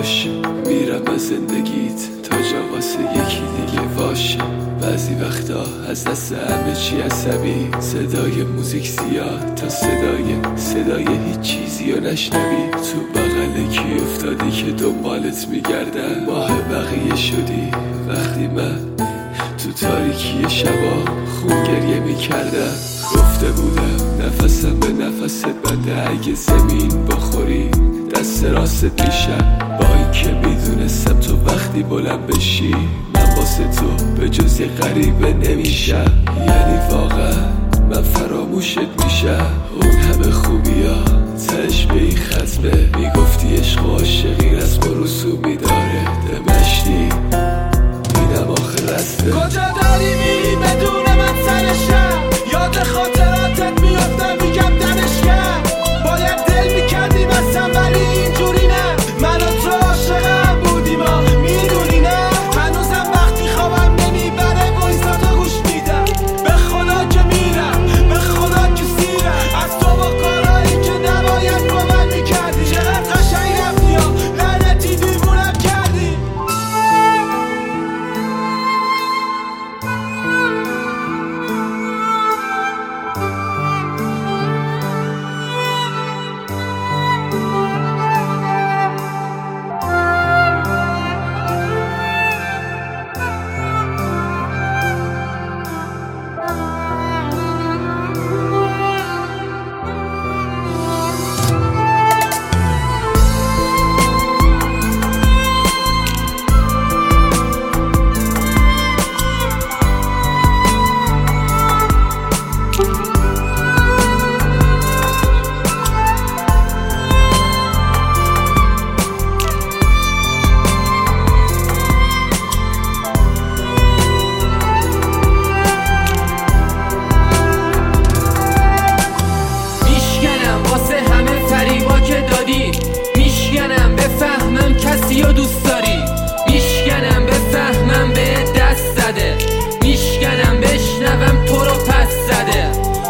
باشه، میرم از زندگیت تا جا واسه یکی دیگه باشه. بعضی وقتا از دست همه چی عصبی، صدای موزیک زیاد تا صدای هیچ چیزی رو نشنوی. تو بغل کی افتادی که دنبالت میگردن، ماه بقیه شدی وقتی من تو تاریکی شبا خون گریه میکردم. گفته بودم نفسم به نفست بنده، اگه زمین بخوری دست راست پیشم. با این که میدونستم تو وقتی بلند بشی من واسه تو به جز یه غریبه نمیشم. یعنی واقعا من فراموشت میشم. اون همه خوبیا تش به این ختمه، میگفتی عشق و عاشقی رسم و رسومی داره. دمشتی اینم آخر رسته. کجا داری میری بدون من سرشم، یاد خاطراتت میافتم میگم دمش کرد. باید دل میکردی بسم ولی اینجوری نه، من و تو عاشقم بودیم میدونی نه. هنوزم وقتی خوابم نمیبره وایسا تو گوش میدم، به خدا که میرم به خدا که سیرم از تو با کارهایی که نباید با من میکردی. چقدر قشنگ رفتی یا لعنتی دیوونم کردی. میشکنم بفهمم کسی رو دوست داری، میشکنم بفهمم به دست زده، میشکنم بشنوم تو رو پس زده،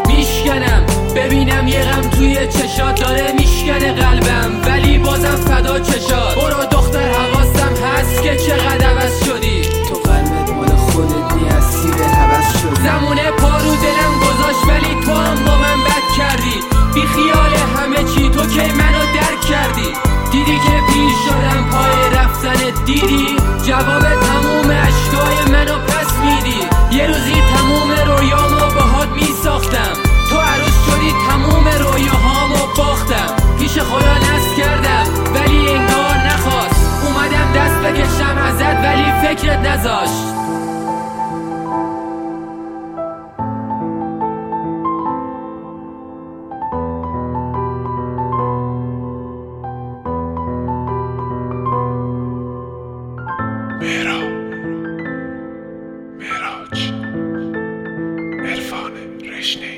میشکنم ببینم یه غم توی چشات داره میشکنه قلبم ولی بازم فدا چشات. برو دختر حواسم هست که چقدر عوض شدی، تو قلبت مال خودت نی اسیر هوس شدی. زمونه پارو دلم گذاشت ولی تو هم با من بد کردی. بی خیال همه چی تو که منو درک کردی، دیدی که پیر شدم پای رفتنت، دیدی جواب تموم اشکای منو پس میدی. یه روزی تموم رویامو باهات میساختم، تو عروس شدی تموم رویاهامو باختم. پیش خدا نذر کردم ولی انگار نخواست، اومدم دست بکشم ازت ولی فکرت نذاشت. معراج عرفان رشنی.